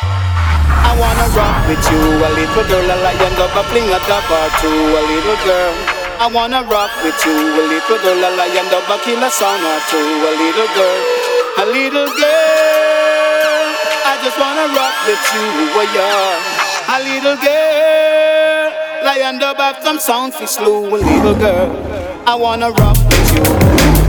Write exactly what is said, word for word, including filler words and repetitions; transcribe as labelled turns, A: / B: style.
A: I wanna rock with you, a little girl, a lion dub, a fling a dub or two, a little girl. I wanna rock with you, a little girl, a lion dub, a kill a song or two, a little girl, a little girl. I just wanna rock with you, oh yeah, a little girl. Lion dub have some sound for slow, a little girl. I wanna rock with you.